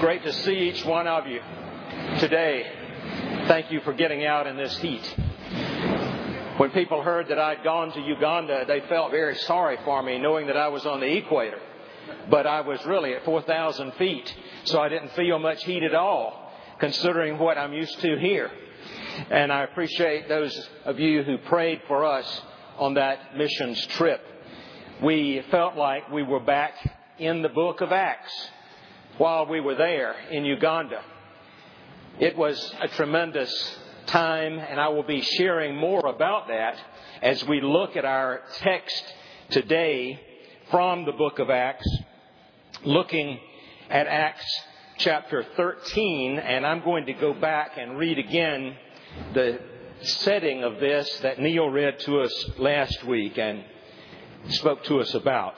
Great to see each one of you today. Thank you for getting out in this heat. When people heard that I'd gone to Uganda, they felt very sorry for me, knowing that I was on the equator. But I was really at 4,000 feet, so I didn't feel much heat at all, considering what I'm used to here. And I appreciate those of you who prayed for us on that missions trip. We felt like we were back in the book of Acts while we were there in Uganda. It was a tremendous time, and I will be sharing more about that as we look at our text today from the book of Acts, looking at Acts chapter 13, and I'm going to go back and read again the setting of this that Neil read to us last week and spoke to us about.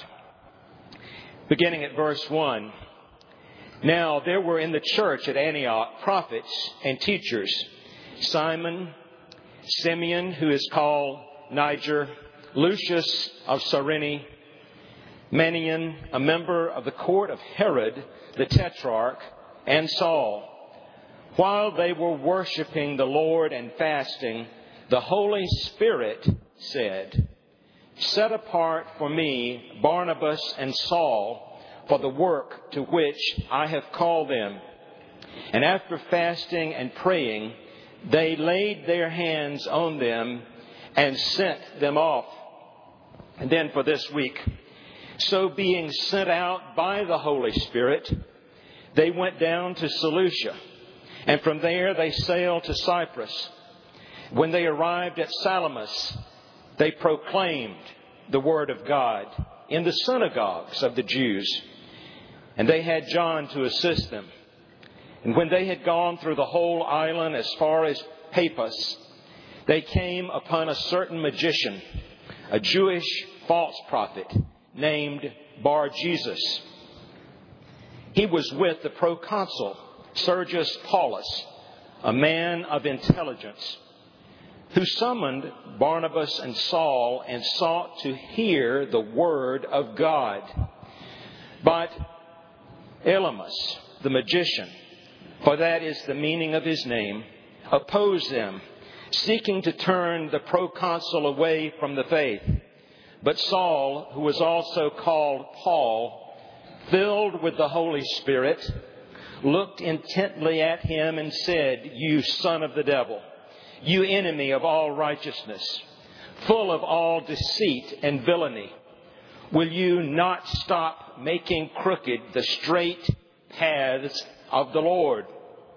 Beginning at verse 1. Now there were in the church at Antioch prophets and teachers, Simon, Simeon, who is called Niger, Lucius of Cyrene, Manaen, a member of the court of Herod the Tetrarch, and Saul. While they were worshiping the Lord and fasting, the Holy Spirit said, "Set apart for me Barnabas and Saul for the work to which I have called them." And after fasting and praying, they laid their hands on them and sent them off. And then for this week, so being sent out by the Holy Spirit, they went down to Seleucia, and from there they sailed to Cyprus. When they arrived at Salamis, they proclaimed the word of God in the synagogues of the Jews, and they had John to assist them. And when they had gone through the whole island as far as Paphos, they came upon a certain magician, a Jewish false prophet named Bar-Jesus. He was with the proconsul Sergius Paulus, a man of intelligence, who summoned Barnabas and Saul and sought to hear the word of God. But Elymas, the magician, for that is the meaning of his name, opposed them, seeking to turn the proconsul away from the faith. But Saul, who was also called Paul, filled with the Holy Spirit, looked intently at him and said, "You son of the devil, you enemy of all righteousness, full of all deceit and villainy, will you not stop making crooked the straight paths of the Lord?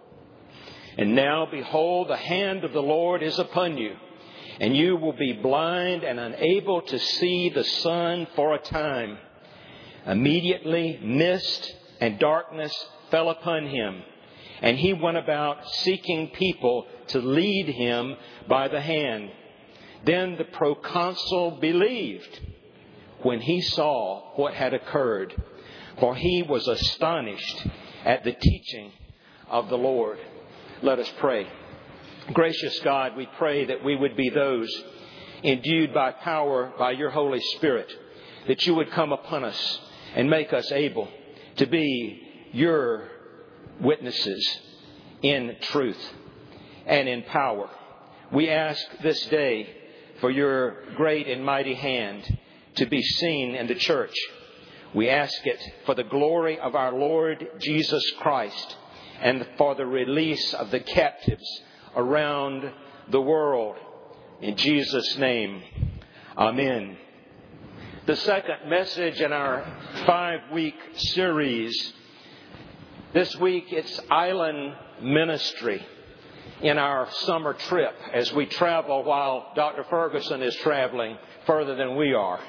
And now, behold, the hand of the Lord is upon you, and you will be blind and unable to see the sun for a time." Immediately mist and darkness fell upon him, and he went about seeking people to lead him by the hand. Then the proconsul believed when he saw what had occurred, for he was astonished at the teaching of the Lord. Let us pray. Gracious God, we pray that we would be those endued by power by your Holy Spirit, that you would come upon us and make us able to be your witnesses in truth and in power. We ask this day for your great and mighty hand to be seen in the church. We ask it for the glory of our Lord Jesus Christ and for the release of the captives around the world. In Jesus' name, amen. The second message in our 5-week series. This week it's island ministry in our summer trip as we travel while Dr. Ferguson is traveling further than we are.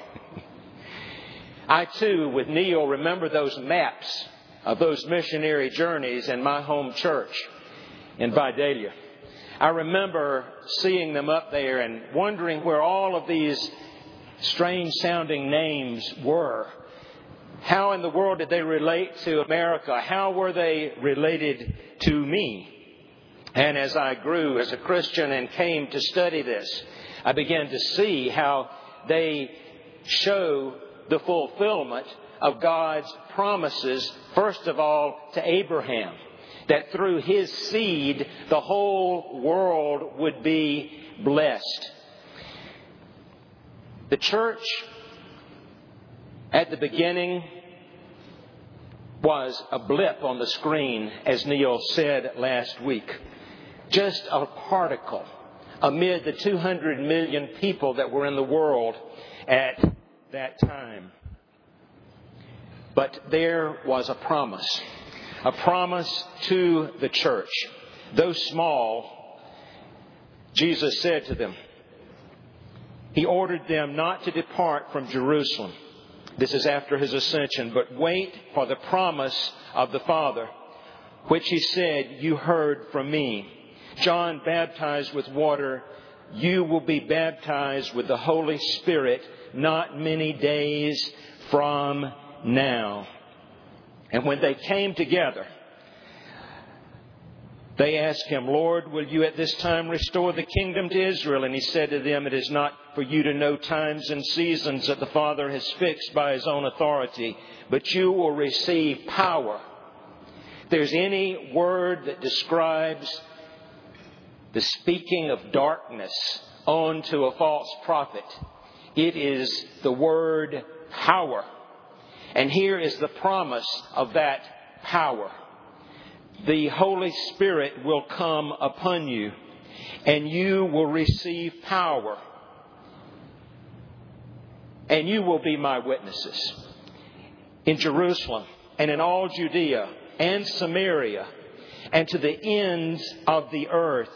I too, with Neil, remember those maps of those missionary journeys in my home church in Vidalia. I remember seeing them up there and wondering where all of these strange sounding names were. How in the world did they relate to America? How were they related to me? And as I grew as a Christian and came to study this, I began to see how they show the fulfillment of God's promises, first of all, to Abraham, that through his seed, the whole world would be blessed. The church, at the beginning, was a blip on the screen, as Neil said last week. Just a particle amid the 200 million people that were in the world at that time. But there was a promise to the church. Though small, Jesus said to them, He ordered them not to depart from Jerusalem. This is after His ascension, but wait for the promise of the Father, which He said, you heard from me. John baptized with water. You will be baptized with the Holy Spirit not many days from now. And when they came together, they asked Him, Lord, will you at this time restore the kingdom to Israel? And He said to them, it is not for you to know times and seasons that the Father has fixed by His own authority, but you will receive power. If there's any word that describes the speaking of darkness onto a false prophet, it is the word power. And here is the promise of that power. The Holy Spirit will come upon you, and you will receive power. And you will be my witnesses in Jerusalem and in all Judea and Samaria and to the ends of the earth.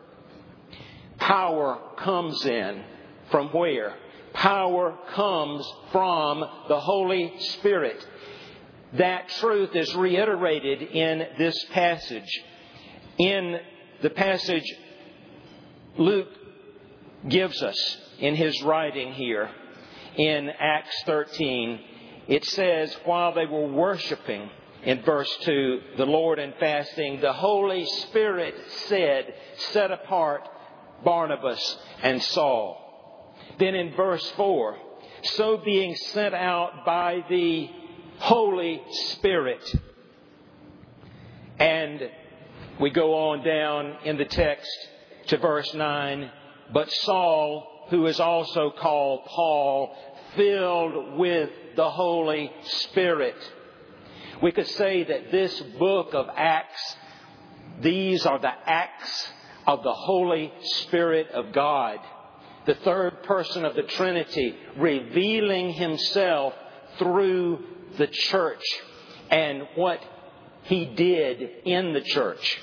Power comes in from where? Power comes from the Holy Spirit. That truth is reiterated in this passage. In the passage Luke gives us in his writing here in Acts 13, it says, while they were worshiping, in verse 2, the Lord and fasting, the Holy Spirit said, set apart Barnabas and Saul. Then in verse 4, so being sent out by the Holy Spirit. And we go on down in the text to verse 9. But Saul, who is also called Paul, filled with the Holy Spirit. We could say that this book of Acts, these are the acts of the Holy Spirit of God. The third person of the Trinity revealing Himself through the church and what He did in the church.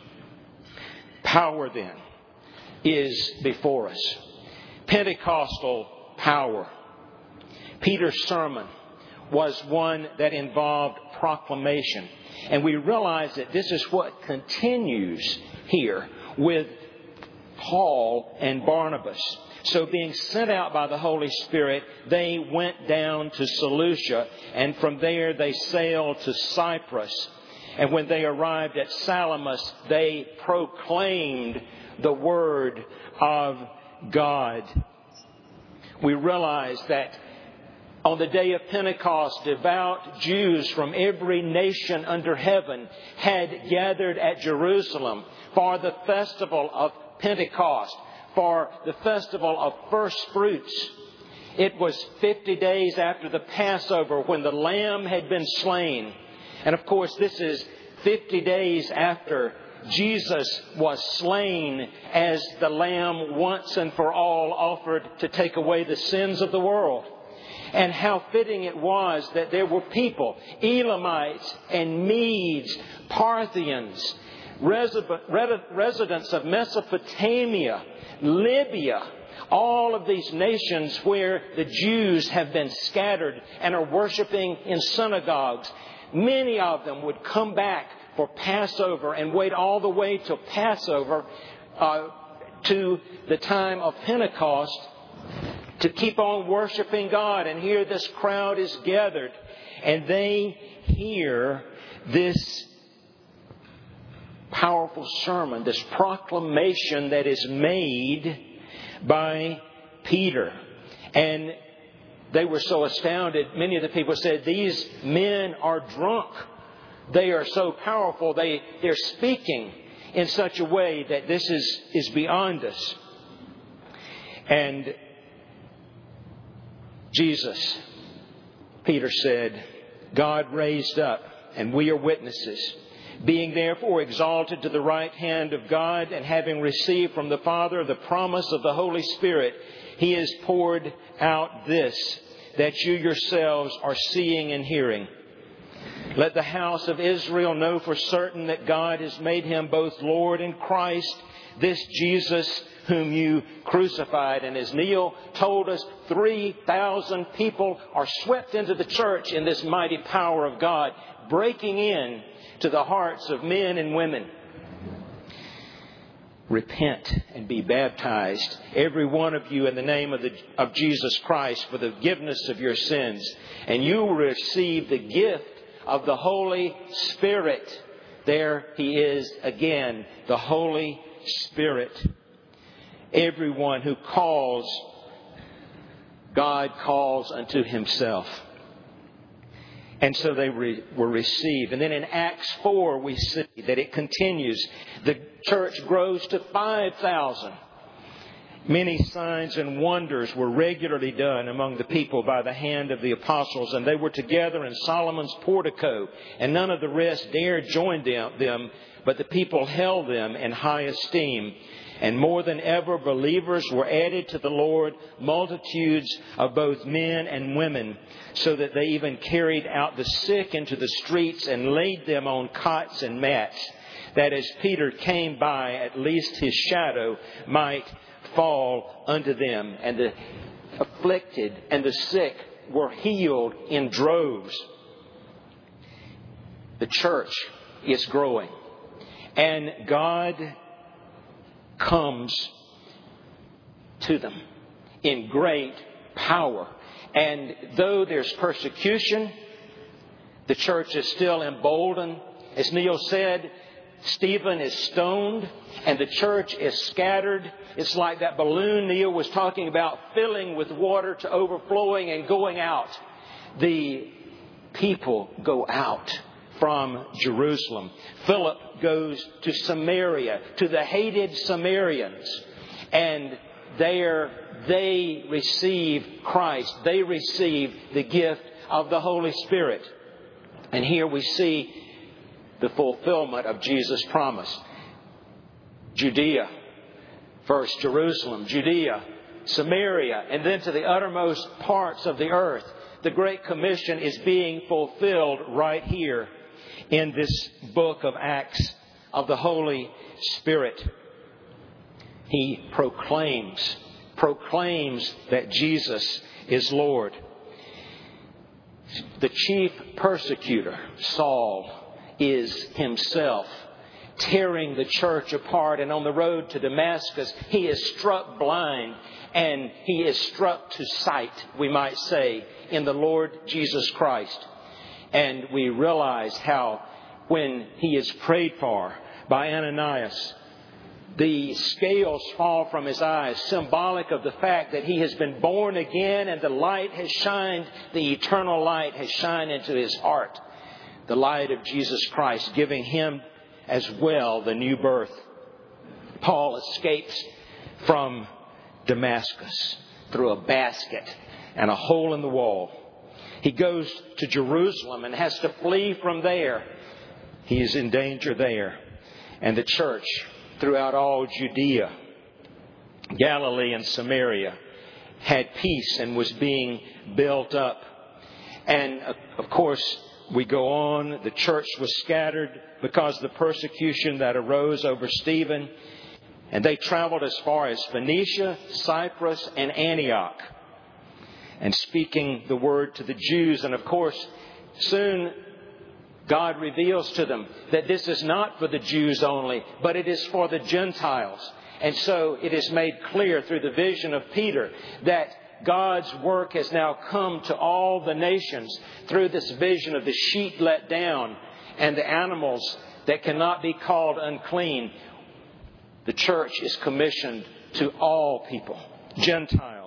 Power then is before us. Pentecostal power. Peter's sermon was one that involved proclamation. And we realize that this is what continues here with Paul and Barnabas. So being sent out by the Holy Spirit, they went down to Seleucia, and from there they sailed to Cyprus. And when they arrived at Salamis, they proclaimed the Word of God. We realize that on the day of Pentecost, devout Jews from every nation under heaven had gathered at Jerusalem for the festival of Pentecost, for the festival of first fruits. It was 50 days after the Passover when the Lamb had been slain. And of course, this is 50 days after Jesus was slain as the Lamb once and for all offered to take away the sins of the world. And how fitting it was that there were people, Elamites and Medes, Parthians, residents of Mesopotamia, Libya, all of these nations where the Jews have been scattered and are worshiping in synagogues. Many of them would come back for Passover and wait all the way till Passover to the time of Pentecost to keep on worshiping God. And here this crowd is gathered and they hear this powerful sermon, this proclamation that is made by Peter. And they were so astounded. Many of the people said, these men are drunk. They are so powerful. They're speaking in such a way that this is beyond us. And Jesus, Peter said, God raised up, and we are witnesses. Being therefore exalted to the right hand of God, and having received from the Father the promise of the Holy Spirit, He has poured out this, that you yourselves are seeing and hearing. Let the house of Israel know for certain that God has made Him both Lord and Christ, this Jesus whom you crucified. And as Neil told us, 3,000 people are swept into the church in this mighty power of God, breaking in to the hearts of men and women. Repent and be baptized, every one of you, in the name of Jesus Christ, for the forgiveness of your sins, and you will receive the gift of the Holy Spirit. There He is again, the Holy Spirit. Everyone who calls, God calls unto Himself. And so they were received. And then in Acts 4 we see that it continues. The church grows to 5,000. Many signs and wonders were regularly done among the people by the hand of the apostles. And they were together in Solomon's portico. And none of the rest dared join them, but the people held them in high esteem. And more than ever, believers were added to the Lord, multitudes of both men and women, so that they even carried out the sick into the streets and laid them on cots and mats, that as Peter came by, at least his shadow might fall unto them. And the afflicted and the sick were healed in droves. The church is growing, and God comes to them in great power. And though there's persecution, the church is still emboldened. As Neil said, Stephen is stoned and the church is scattered. It's like that balloon Neil was talking about, filling with water to overflowing and going out. The people go out from Jerusalem. Philip goes to Samaria, to the hated Samaritans, and there they receive Christ. They receive the gift of the Holy Spirit. And here we see the fulfillment of Jesus' promise. Judea, first Jerusalem, Judea, Samaria, and then to the uttermost parts of the earth. The Great Commission is being fulfilled right here in this book of Acts of the Holy Spirit. He proclaims that Jesus is Lord. The chief persecutor, Saul, is himself tearing the church apart. And on the road to Damascus, he is struck blind, and he is struck to sight, we might say, in the Lord Jesus Christ. And we realize how when he is prayed for by Ananias, the scales fall from his eyes, symbolic of the fact that he has been born again and the light has shined, the eternal light has shined into his heart. The light of Jesus Christ, giving him as well the new birth. Paul escapes from Damascus through a basket and a hole in the wall. He goes to Jerusalem and has to flee from there. He is in danger there. And the church throughout all Judea, Galilee and Samaria had peace and was being built up. And of course, we go on. The church was scattered because of the persecution that arose over Stephen. And they traveled as far as Phoenicia, Cyprus, and Antioch, and speaking the word to the Jews. And of course, soon God reveals to them that this is not for the Jews only, but it is for the Gentiles. And so it is made clear through the vision of Peter that God's work has now come to all the nations through this vision of the sheep let down and the animals that cannot be called unclean. The church is commissioned to all people, Gentiles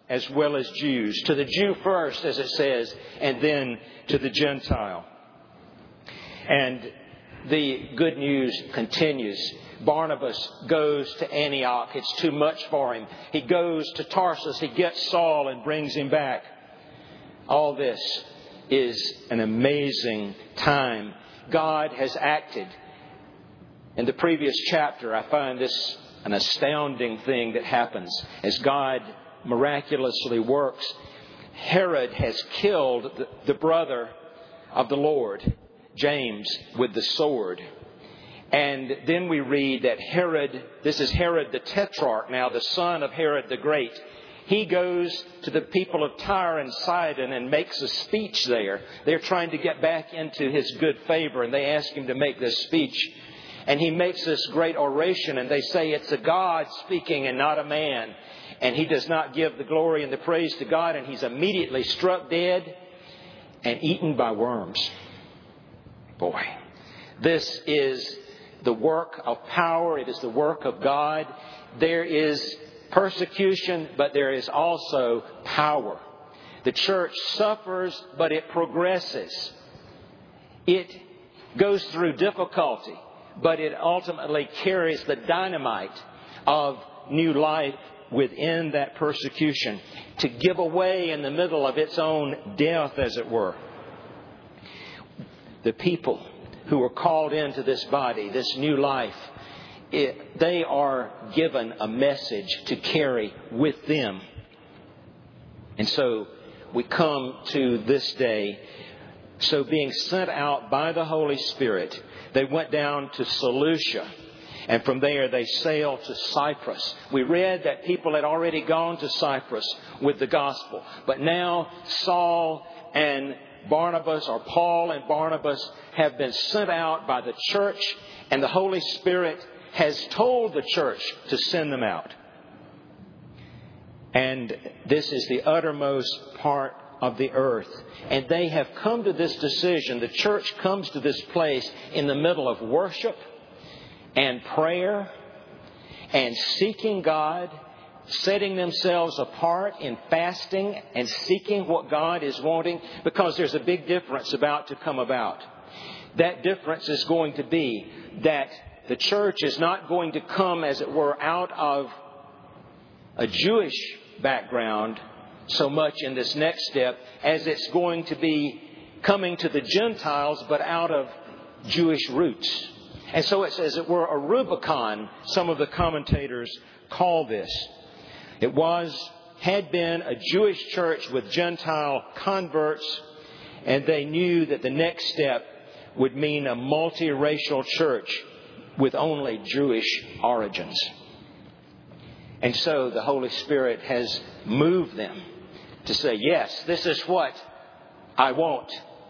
as well as Jews. To the Jew first, as it says, and then to the Gentile. And the good news continues. Barnabas goes to Antioch. It's too much for him. He goes to Tarsus. He gets Saul and brings him back. All this is an amazing time. God has acted. In the previous chapter, I find this an astounding thing that happens as God miraculously works. Herod has killed the brother of the Lord, James, with the sword. And then we read that Herod, this is Herod the Tetrarch now, the son of Herod the Great. He goes to the people of Tyre and Sidon and makes a speech there. They're trying to get back into his good favor, and they ask him to make this speech. And he makes this great oration, and they say it's a God speaking and not a man. And he does not give the glory and the praise to God, and he's immediately struck dead and eaten by worms. Boy, this is the work of power. It is the work of God. There is persecution, but there is also power. The church suffers, but it progresses. It goes through difficulty, but it ultimately carries the dynamite of new life within that persecution to give away in the middle of its own death, as it were. The people who are called into this body, this new life, they are given a message to carry with them. And so we come to this day. So being sent out by the Holy Spirit, they went down to Seleucia. And from there they sailed to Cyprus. We read that people had already gone to Cyprus with the gospel. But now Saul and Barnabas, or Paul and Barnabas, have been sent out by the church. And the Holy Spirit has told the church to send them out. And this is the uttermost part of the earth. And they have come to this decision. The church comes to this place in the middle of worship and prayer and seeking God, setting themselves apart in fasting and seeking what God is wanting, because there's a big difference about to come about. That difference is going to be that the church is not going to come, as it were, out of a Jewish background so much in this next step as it's going to be coming to the Gentiles, but out of Jewish roots. And so it's, as it were, a Rubicon, some of the commentators call this. It had been a Jewish church with Gentile converts, and they knew that the next step would mean a multiracial church with only Jewish origins. And so the Holy Spirit has moved them to say, yes, this is what I want.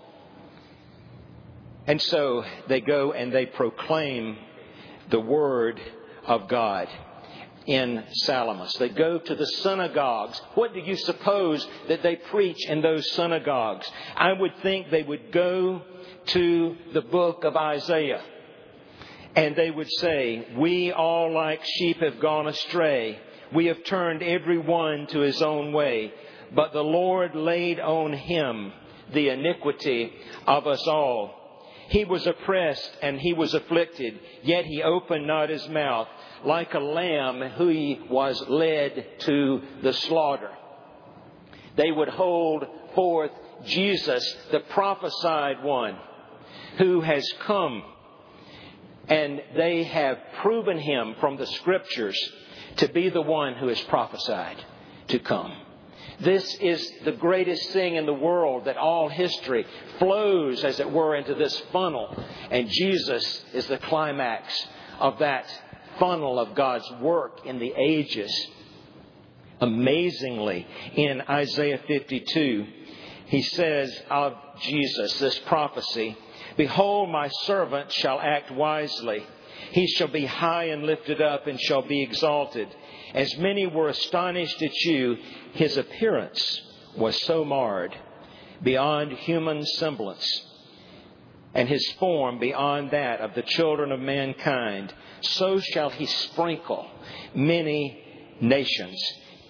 And so they go and they proclaim the Word of God in Salamis. They go to the synagogues. What do you suppose that they preach in those synagogues? I would think they would go to the book of Isaiah. And they would say, we all like sheep have gone astray. We have turned every one to his own way. But the Lord laid on him the iniquity of us all. He was oppressed and he was afflicted, yet he opened not his mouth. Like a lamb who he was led to the slaughter. They would hold forth Jesus, the prophesied one, who has come. And they have proven him from the Scriptures to be the one who is prophesied to come. This is the greatest thing in the world, that all history flows, as it were, into this funnel. And Jesus is the climax of that funnel of God's work in the ages. Amazingly, in Isaiah 52, he says of Jesus, this prophecy, behold, my servant shall act wisely. He shall be high and lifted up and shall be exalted. As many were astonished at you, his appearance was so marred beyond human semblance, and his form beyond that of the children of mankind. So shall he sprinkle many nations. Kings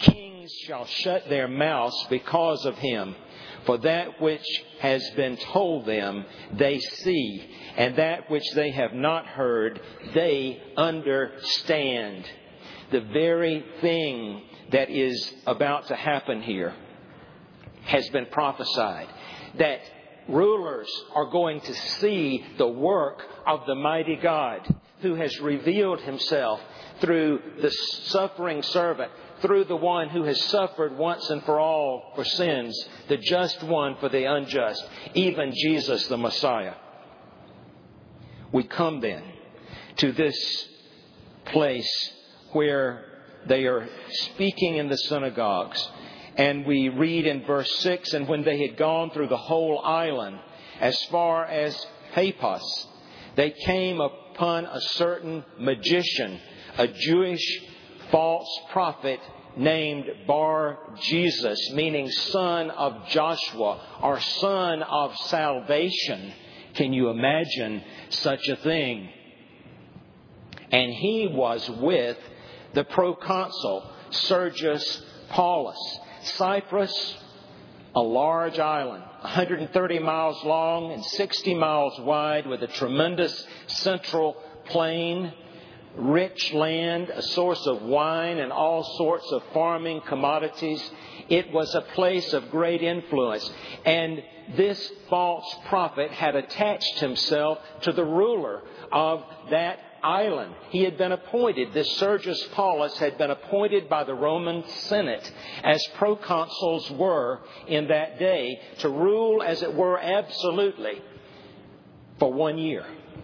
kings shall shut their mouths because of him. For that which has been told them, they see, and that which they have not heard, they understand. The very thing that is about to happen here has been prophesied. That rulers are going to see the work of the mighty God who has revealed himself through the suffering servant, through the one who has suffered once and for all for sins, the just one for the unjust, even Jesus the Messiah. We come then to this place where they are speaking in the synagogues. And we read in verse 6, and when they had gone through the whole island, as far as Paphos, they came upon a certain magician, a Jewish false prophet named Bar-Jesus, meaning son of Joshua, or son of salvation. Can you imagine such a thing? And he was with the proconsul Sergius Paulus. Cyprus, a large island, 130 miles long and 60 miles wide, with a tremendous central plain, rich land, a source of wine and all sorts of farming commodities. It was a place of great influence. And this false prophet had attached himself to the ruler of that island. He had been appointed, this Sergius Paulus had been appointed by the Roman Senate, as proconsuls were in that day, to rule, as it were, absolutely for 1 year.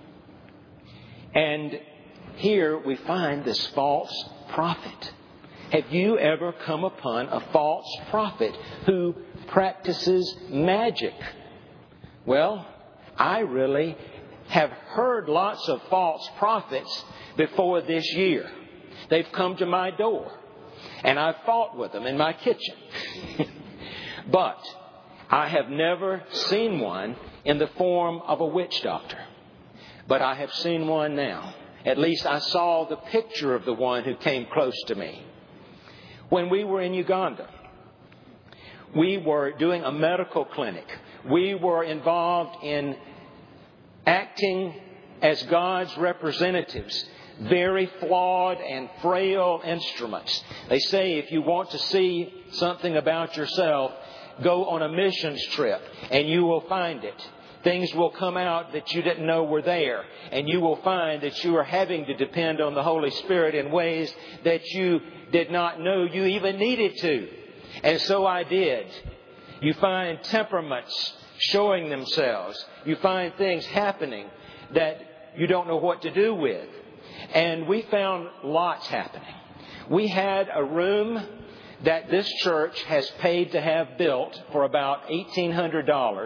And here we find this false prophet. Have you ever come upon a false prophet who practices magic? Well, I really have heard lots of false prophets before this year. They've come to my door, and I've fought with them in my kitchen. But I have never seen one in the form of a witch doctor. But I have seen one now. At least I saw the picture of the one who came close to me. When we were in Uganda, we were doing a medical clinic. We were involved in acting as God's representatives, very flawed and frail instruments. They say if you want to see something about yourself, go on a missions trip and you will find it. Things will come out that you didn't know were there, and you will find that you are having to depend on the Holy Spirit in ways that you did not know you even needed to. And so I did. You find temperaments showing themselves. You find things happening that you don't know what to do with. And we found lots happening. We had a room that this church has paid to have built for about $1,800.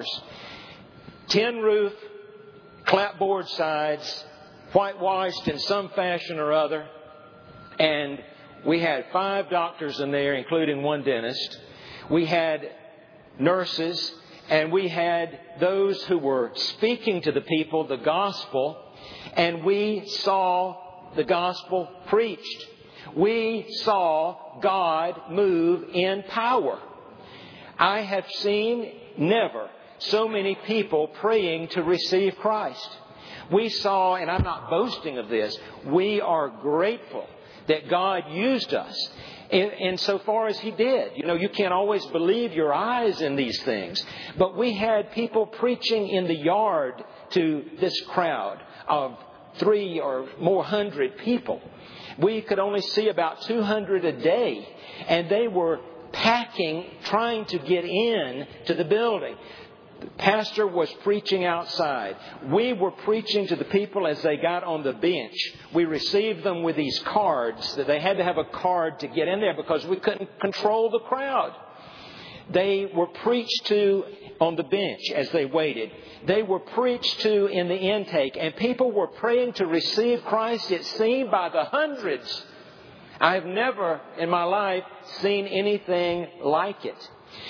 Tin roof, clapboard sides, whitewashed in some fashion or other. And we had 5 doctors in there, including one dentist. We had nurses, and we had those who were speaking to the people the gospel, and we saw the gospel preached. We saw God move in power. I have seen never so many people praying to receive Christ. We saw, and I'm not boasting of this, we are grateful that God used us in so far as He did. You know, you can't always believe your eyes in these things. But we had people preaching in the yard to this crowd of 300 or more people. We could only see about 200 a day. And they were packing, trying to get in to the building. The pastor was preaching outside. We were preaching to the people as they got on the bench. We received them with these cards that they had to have a card to get in there because we couldn't control the crowd. They were preached to on the bench as they waited. They were preached to in the intake, and people were praying to receive Christ, it seemed, by the hundreds. I have never in my life seen anything like it.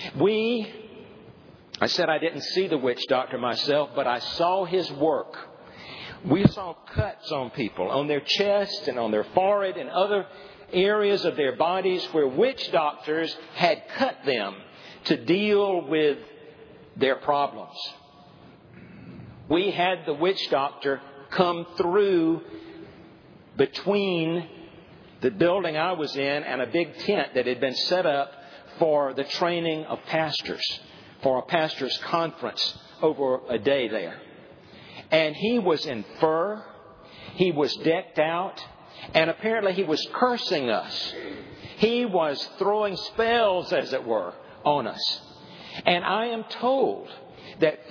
I said I didn't see the witch doctor myself, but I saw his work. We saw cuts on people, on their chest and on their forehead and other areas of their bodies where witch doctors had cut them to deal with their problems. We had the witch doctor come through between the building I was in and a big tent that had been set up for the training of pastors, for a pastor's conference over a day there. And he was in fur, he was decked out, and apparently he was cursing us. He was throwing spells, as it were, on us. And I am told that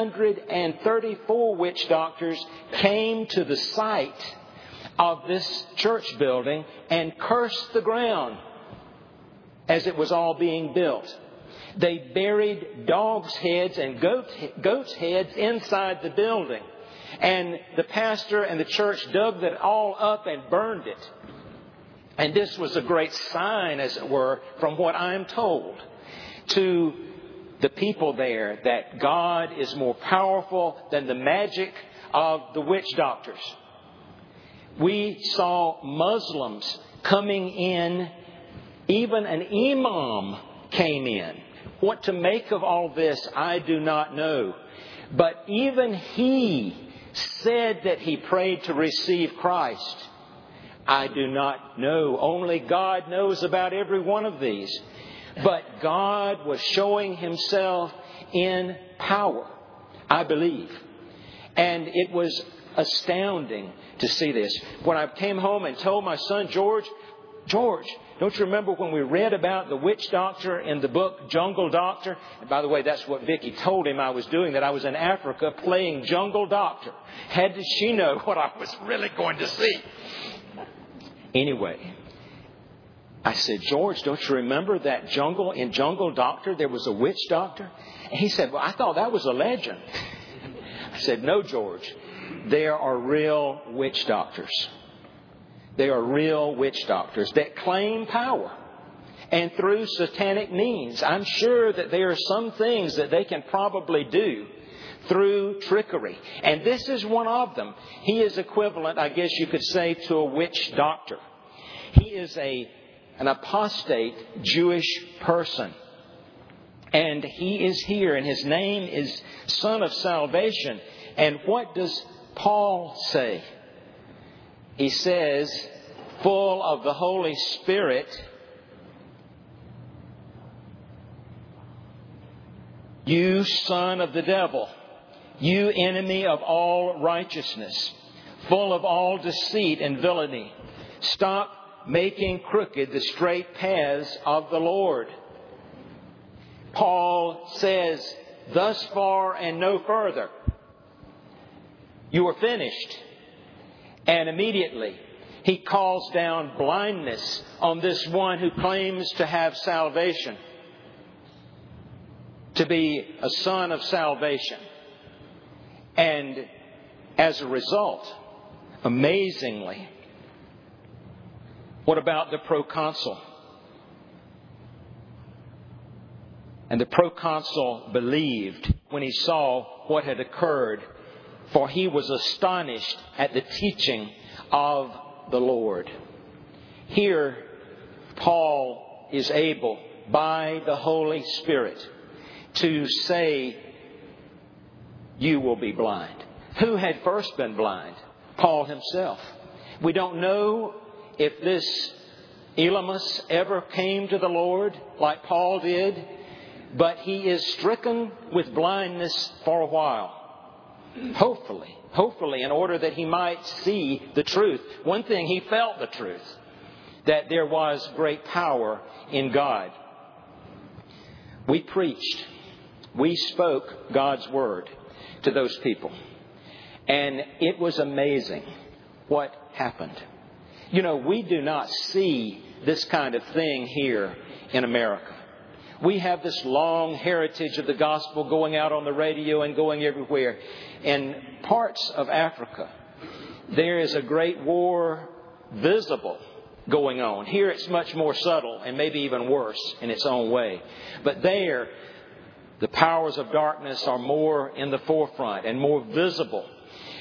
334 witch doctors came to the site of this church building and cursed the ground as it was all being built. They buried dogs' heads and goats' heads inside the building. And the pastor and the church dug that all up and burned it. And this was a great sign, as it were, from what I'm told, to the people there, that God is more powerful than the magic of the witch doctors. We saw Muslims coming in. Even an imam came in. What to make of all this, I do not know. But even he said that he prayed to receive Christ. I do not know. Only God knows about every one of these. But God was showing Himself in power, I believe. And it was astounding to see this. When I came home and told my son, George, don't you remember when we read about the witch doctor in the book Jungle Doctor? And by the way, that's what Vicky told him I was doing, that I was in Africa playing Jungle Doctor. How did she know what I was really going to see? Anyway, I said, George, don't you remember that in Jungle Doctor there was a witch doctor? And he said, well, I thought that was a legend. I said, no, George, there are real witch doctors. They are real witch doctors that claim power. And through satanic means, I'm sure that there are some things that they can probably do through trickery. And this is one of them. He is equivalent, I guess you could say, to a witch doctor. He is an apostate Jewish person. And he is here, and his name is Son of Salvation. And what does Paul say? He says, full of the Holy Spirit, you son of the devil, you enemy of all righteousness, full of all deceit and villainy, stop making crooked the straight paths of the Lord. Paul says, thus far and no further. You are finished. And immediately he calls down blindness on this one who claims to have salvation, to be a son of salvation. And as a result, amazingly, what about the proconsul? And the proconsul believed when he saw what had occurred, for he was astonished at the teaching of the Lord. Here, Paul is able, by the Holy Spirit, to say, you will be blind. Who had first been blind? Paul himself. We don't know if this Elymas ever came to the Lord like Paul did, but he is stricken with blindness for a while. Hopefully, in order that he might see the truth. One thing, he felt the truth, that there was great power in God. We preached, we spoke God's word to those people. And it was amazing what happened. You know, we do not see this kind of thing here in America. We have this long heritage of the gospel going out on the radio and going everywhere. In parts of Africa, there is a great war visible going on. Here it's much more subtle and maybe even worse in its own way. But there, the powers of darkness are more in the forefront and more visible.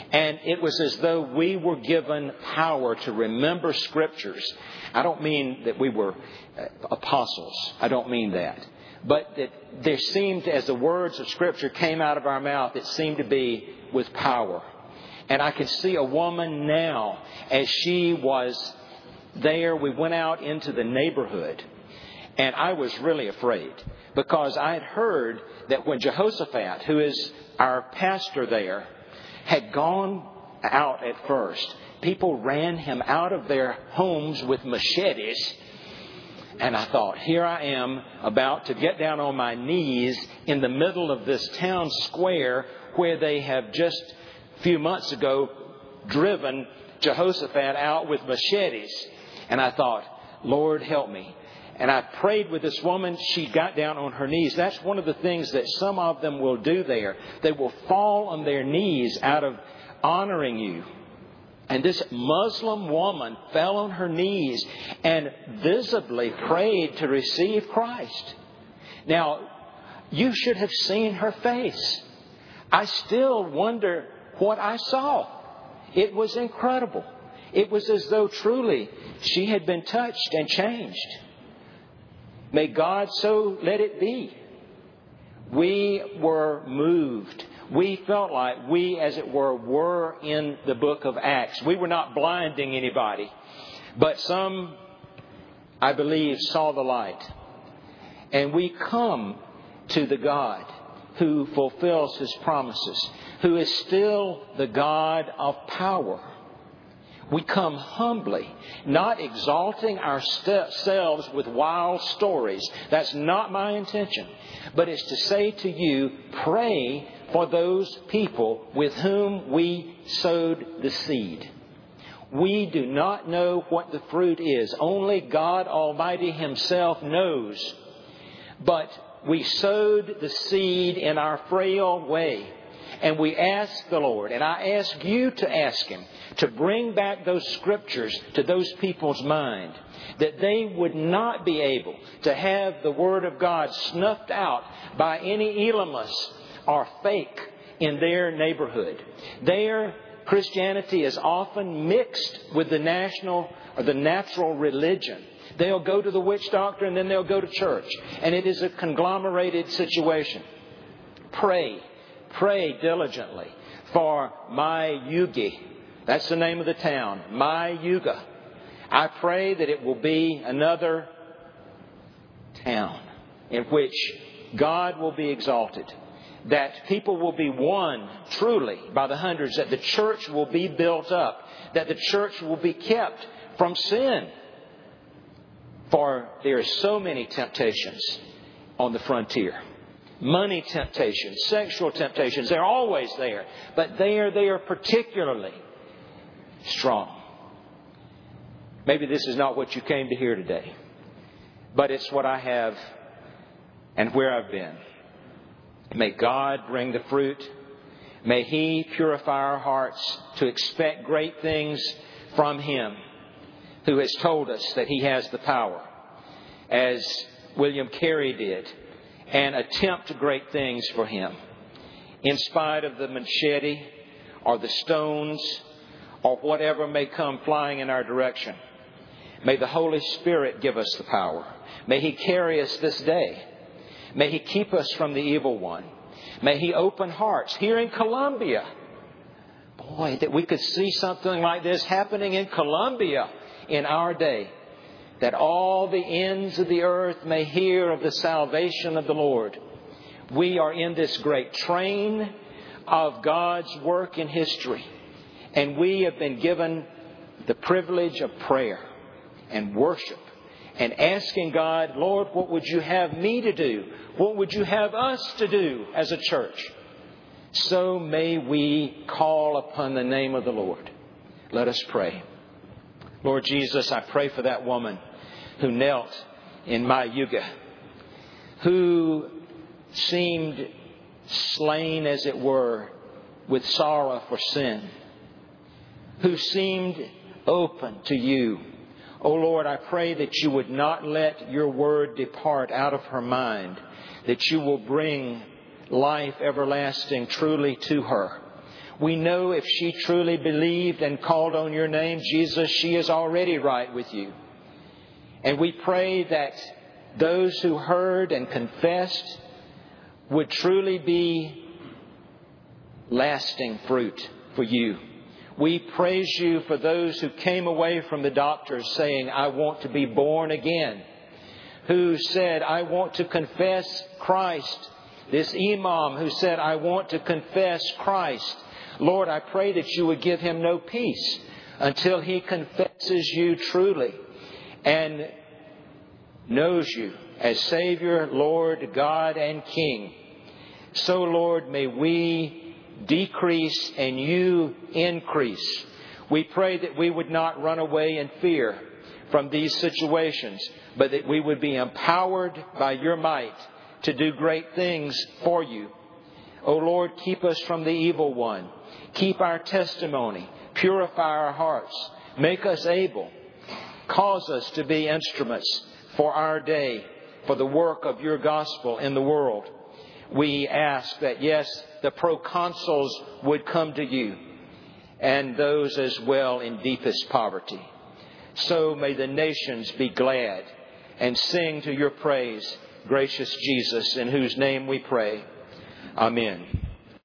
And it was as though we were given power to remember Scriptures. I don't mean that we were apostles. I don't mean that. But that there seemed, as the words of Scripture came out of our mouth, it seemed to be with power. And I can see a woman now, as she was there, we went out into the neighborhood. And I was really afraid, because I had heard that when Jehoshaphat, who is our pastor there, had gone out at first, people ran him out of their homes with machetes. And I thought, here I am about to get down on my knees in the middle of this town square where they have just a few months ago driven Jehoshaphat out with machetes. And I thought, Lord, help me. And I prayed with this woman. She got down on her knees. That's one of the things that some of them will do there. They will fall on their knees out of honoring you. And this Muslim woman fell on her knees and visibly prayed to receive Christ. Now, you should have seen her face. I still wonder what I saw. It was incredible. It was as though truly she had been touched and changed. May God so let it be. We were moved. We felt like we, as it were in the book of Acts. We were not blinding anybody. But some, I believe, saw the light. And we come to the God who fulfills His promises, who is still the God of power. We come humbly, not exalting ourselves with wild stories. That's not my intention. But it's to say to you, pray for those people with whom we sowed the seed. We do not know what the fruit is. Only God Almighty Himself knows. But we sowed the seed in our frail way. And we ask the Lord, and I ask you to ask Him, to bring back those Scriptures to those people's mind, that they would not be able to have the Word of God snuffed out by any Elamists or fake in their neighborhood. Their Christianity is often mixed with the national or the natural religion. They'll go to the witch doctor and then they'll go to church. And it is a conglomerated situation. Pray diligently for Mayugi. That's the name of the town, Mayuga. I pray that it will be another town in which God will be exalted, that people will be won truly by the hundreds, that the church will be built up, that the church will be kept from sin. For there are so many temptations on the frontier. Money temptations, sexual temptations, they're always there. But they are particularly strong. Maybe this is not what you came to hear today. But it's what I have and where I've been. May God bring the fruit. May He purify our hearts to expect great things from Him, who has told us that He has the power, as William Carey did, and attempt great things for Him. In spite of the machete or the stones or whatever may come flying in our direction, may the Holy Spirit give us the power. May He carry us this day. May He keep us from the evil one. May He open hearts here in Colombia. Boy, that we could see something like this happening in Colombia in our day. That all the ends of the earth may hear of the salvation of the Lord. We are in this great train of God's work in history. And we have been given the privilege of prayer and worship and asking God, Lord, what would you have me to do? What would you have us to do as a church? So may we call upon the name of the Lord. Let us pray. Lord Jesus, I pray for that woman who knelt in Mayuga, who seemed slain, as it were, with sorrow for sin, who seemed open to you. Oh Lord, I pray that you would not let your word depart out of her mind, that you will bring life everlasting truly to her. We know if she truly believed and called on your name, Jesus, she is already right with you. And we pray that those who heard and confessed would truly be lasting fruit for you. We praise you for those who came away from the doctors saying, I want to be born again. Who said, I want to confess Christ. This imam who said, I want to confess Christ. Lord, I pray that you would give him no peace until he confesses you truly and knows you as Savior, Lord, God, and King. So, Lord, may we decrease and you increase. We pray that we would not run away in fear from these situations, but that we would be empowered by your might to do great things for you. O Lord, keep us from the evil one. Keep our testimony. Purify our hearts. Make us able. Cause us to be instruments for our day, for the work of your gospel in the world. We ask that, yes, the proconsuls would come to you, and those as well in deepest poverty. So may the nations be glad and sing to your praise, gracious Jesus, in whose name we pray. Amen.